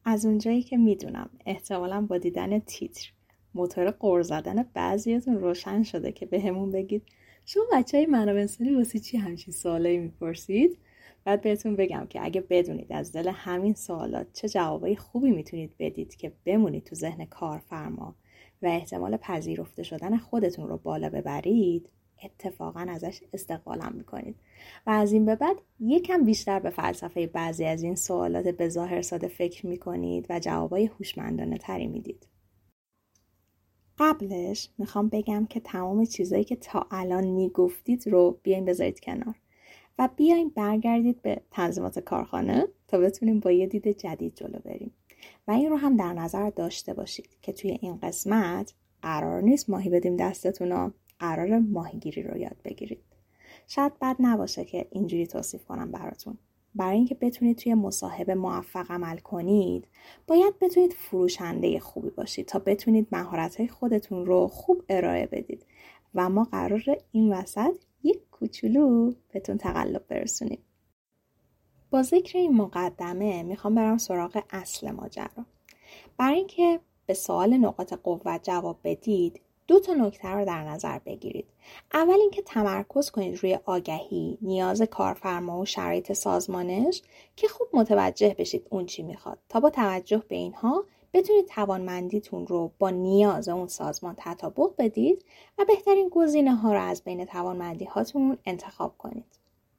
از اونجایی که میدونم احتمالاً با دیدن تیتر موتور غر زدن بعضیاتون روشن شده که بهمون بگید شما بچهای منابع انسانی واسه چی همچین سوالایی میپرسید، بعد بهتون بگم که اگه بدونید از دل همین سوالات چه جوابای خوبی میتونید بدید که بمونید تو ذهن کارفرما و احتمال پذیرفته شدن خودتون رو بالا ببرید، اتفاقاً ازش استقبالم میکنید و از این به بعد یکم بیشتر به فلسفه بعضی از این سوالات به ظاهر ساده فکر میکنید و جوابای هوشمندانه تری میدید. قبلش میخوام بگم که تمام چیزایی که تا الان میگفتید رو بیاین بذارید کنار و بیاین برگردید به تنظیمات کارخانه تا بتونیم با یه دید جدید جلو بریم و این رو هم در نظر داشته باشید که توی این قسمت قرار نیست ماهی بدیم دستتون، قرار ماهیگیری رو یاد بگیرید. شاید بد نباشه که اینجوری توصیف کنم براتون. برای اینکه بتونید توی مصاحبه موفق عمل کنید، باید بتونید فروشنده خوبی باشید تا بتونید مهارت‌های خودتون رو خوب ارائه بدید و ما قراره این وسط یک کوچولو بهتون تقلب برسونیم. با ذکر این مقدمه میخوام برم سراغ اصل ماجرا. برای اینکه به سوال نقاط قوت جواب بدید، 2 نکته رو در نظر بگیرید. اول اینکه تمرکز کنید روی آگهی، نیاز کارفرما و شرایط سازمانش که خوب متوجه بشید اون چی میخواد تا با توجه به اینها بتونید توانمندیتون رو با نیاز اون سازمان تطابق بدید و بهترین گزینه ها رو از بین توانمندی هاتون انتخاب کنید.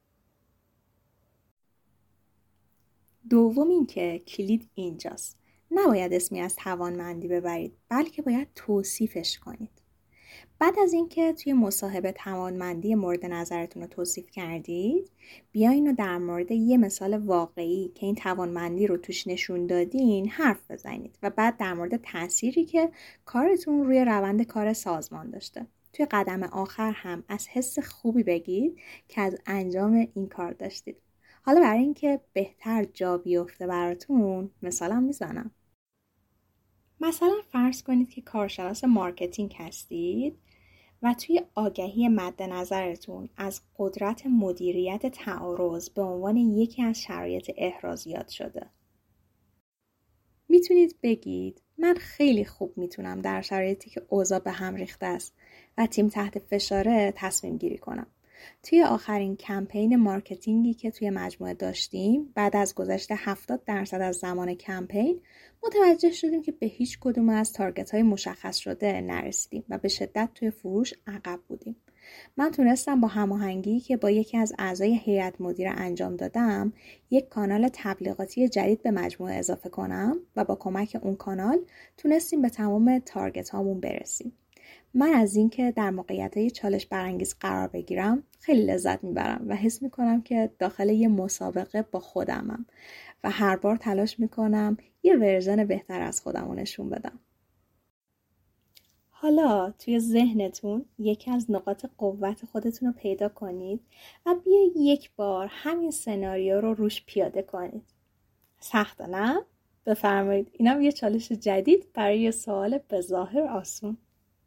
دوم اینکه کلید اینجاست. نباید اسمی از توانمندی ببرید، بلکه باید توصیفش کنید. بعد از اینکه توی مصاحبه توانمندی مورد نظرتون رو توصیف کردید، بیاین و در مورد یه مثال واقعی که این توانمندی رو توش نشون دادین حرف بزنید و بعد در مورد تأثیری که کارتون روی روند کار سازمان داشته. توی قدم آخر هم از حس خوبی بگید که از انجام این کار داشتید. حالا برای اینکه بهتر جا بیفته براتون مثالم میزنم. مثلا فرض کنید که کارشناس مارکتینگ هستید و توی آگهی مد نظرتون از قدرت مدیریت تعارض به عنوان یکی از شرایط احرازیات شده. میتونید بگید من خیلی خوب میتونم در شرایطی که اوضاع به هم ریخته است و تیم تحت فشاره تصمیم گیری کنم. توی آخرین کمپین مارکتینگی که توی مجموعه داشتیم، بعد از گذشت 70% از زمان کمپین متوجه شدیم که به هیچ کدوم از تارگت های مشخص شده نرسیدیم و به شدت توی فروش عقب بودیم. من تونستم با هماهنگی که با یکی از اعضای هیئت مدیره انجام دادم، یک کانال تبلیغاتی جدید به مجموعه اضافه کنم و با کمک اون کانال تونستیم به تمام تارگت هامون برسیم. من از اینکه در موقعیت‌های چالش برانگیز قرار بگیرم خیلی لذت میبرم و حس میکنم که داخل یه مسابقه با خودمم و هر بار تلاش میکنم یه ورژن بهتر از خودم رو نشون بدم. حالا توی ذهنتون یکی از نقاط قوت خودتون رو پیدا کنید و بیایید یک بار همین سناریو رو روش پیاده کنید. سخته نه؟ بفرمایید، اینم یه چالش جدید برای یه سوال به ظاهر آسون.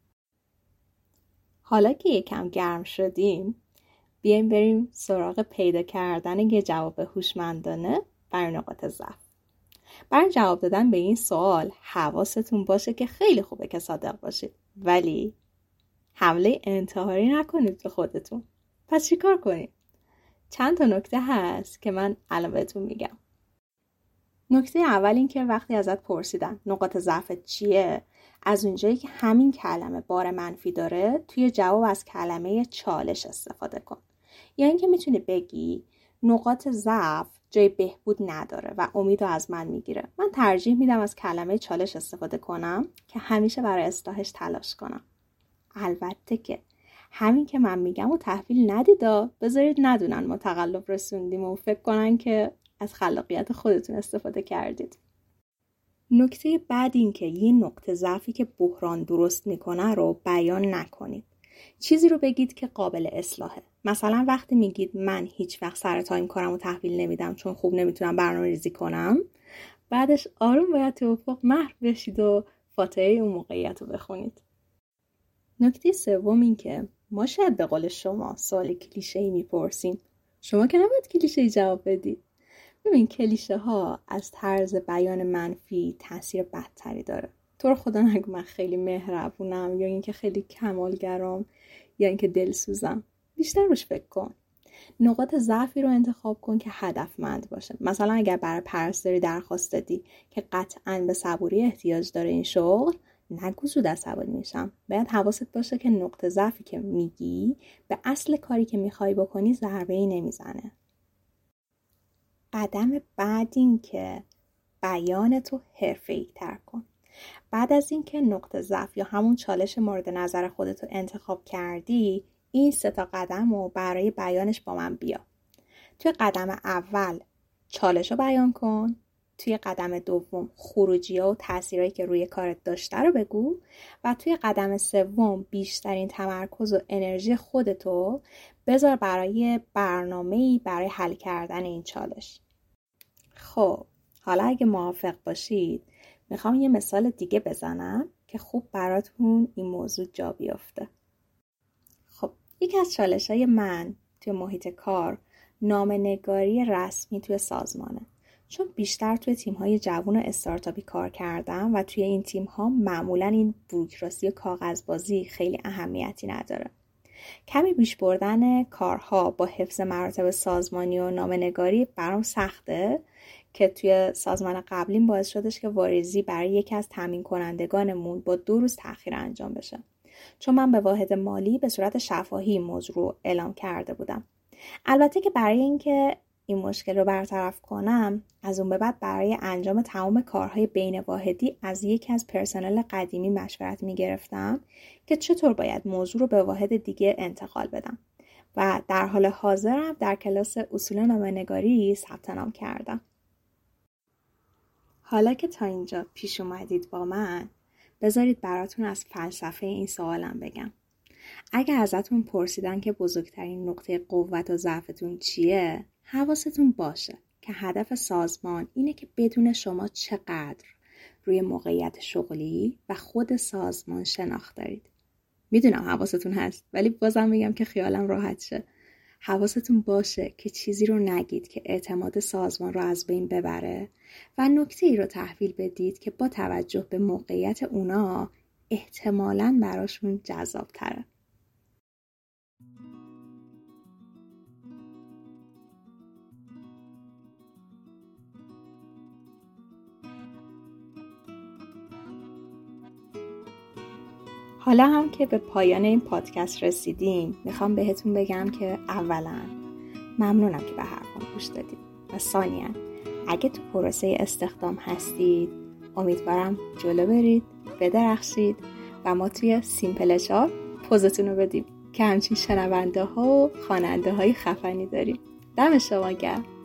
حالا که یکم گرم شدیم، بیایم بریم سراغ پیدا کردن یه جواب هوشمندانه برای نقاط ضعف. برای جواب دادن به این سوال حواستون باشه که خیلی خوبه که صادق باشید، ولی حمله انتحاری نکنید به خودتون. پس چی کار کنید؟ چند تا نکته هست که من الان بهتون میگم. نکته اول این که وقتی ازت پرسیدن نقاط ضعفت چیه، از اونجایی که همین کلمه بار منفی داره توی جواب از کلمه چالش استفاده کن. یا اینکه میتونی بگی نقاط ضعف جای بهبود نداره و امیدو از من میگیره. من ترجیح میدم از کلمه چالش استفاده کنم که همیشه برای اصلاحش تلاش کنم. البته که همین که من میگم و تحویل ندیدا، بذارید ندونن ما تقلب رسوندیم و فکر کنن که از خلاقیت خودتون استفاده کردید. نکته بعد این که یه نقطه ضعفی که بحران درست میکنه رو بیان نکنید. چیزی رو بگید که قابل اصلاحه. مثلا وقتی میگید من هیچ وقت سر تایم کارم رو تحویل نمیدم چون خوب نمیتونم برنامه ریزی کنم، بعدش آروم باید تو افق محو بشید و فاتحه اون موقعیت رو بخونید. نکته سوم این که ما شاید به قول شما سوال کلیشه‌ای میپرسیم، شما که نباید کلیشه‌ای جواب بدید. ببین کلیشه ها از طرز بیان منفی تاثیر بدتری داره. تو رو خدا نگو من خیلی مهربونم یا اینکه خیلی کمالگرام یا اینکه دلسوزم. بیشتر روش فکر کن. نقاط ضعفی رو انتخاب کن که هدفمند باشه. مثلا اگر برای پرستاری درخواست دادی که قطعاً به صبوری احتیاج داره این شغل، نگو زود عصبانی میشم. باید حواست باشه که نقطه ضعفی که میگی به اصل کاری که میخوای بکنی ضربه‌ای نمیزنه. قدم بعد این که بیانتو حرفه‌ای تر کن. بعد از این که نقطه ضعف یا همون چالش مورد نظر خودتو انتخاب کردی، این 3 قدم رو برای بیانش با من بیا. توی قدم اول چالش رو بیان کن. توی قدم دوم خروجی‌ها و تأثیرایی که روی کارت داشته رو بگو. و توی قدم سوم بیشترین تمرکز و انرژی خودتو بذار برای برنامه‌ای برای حل کردن این چالش. خب حالا اگه موافق باشید میخوام یه مثال دیگه بزنم که خوب براتون این موضوع جا بیفته. خب یکی از چالش‌های من توی محیط کار نامه‌نگاری رسمی توی سازمانه. چون بیشتر توی تیم‌های جوان و استارتاپی کار کردم و توی این تیم‌ها معمولاً این بوروکراسی و کاغذبازی خیلی اهمیتی نداره. کمی پیش بردن کارها با حفظ مراتب سازمانی و نامه‌نگاری برام سخته که توی سازمان قبلیم باعث شدش که واریزی برای یکی از تامین کنندگانمون با 2 روز تأخیر انجام بشه. چون من به واحد مالی به صورت شفاهی موضوع رو اعلام کرده بودم. البته که برای اینکه این مشکل رو برطرف کنم از اون به بعد برای انجام تمام کارهای بین واحدی از یکی از پرسنل قدیمی مشورت میگرفتم که چطور باید موضوع رو به واحد دیگه انتقال بدم و در حال حاضرم در کلاس اصول نامه‌نگاری ثبت نام کردم. حالا که تا اینجا پیش اومدید با من، بذارید براتون از فلسفه این سوالم بگم. اگه ازتون پرسیدن که بزرگترین نقطه قوت و ضعفتون چیه، حواستون باشه که هدف سازمان اینه که بدون شما چقدر روی موقعیت شغلی و خود سازمان شناخت دارید. میدونم حواستون هست، ولی بازم میگم که خیالم راحت شه. حواستون باشه که چیزی رو نگید که اعتماد سازمان رو از بین ببره و نکته‌ای رو تحویل بدید که با توجه به موقعیت اونا احتمالاً براشون جذاب تره. حالا هم که به پایان این پادکست رسیدیم، میخوام بهتون بگم که اولا ممنونم که به حرفم گوش دادید و ثانیاً اگه تو پروسه استخدام هستید امیدوارم جلو برید، بدرخشید و ما توی سیمپل HR پوزتون رو بدیم که همچین شنونده ها و خواننده های خفنی داریم. دم شما گرم.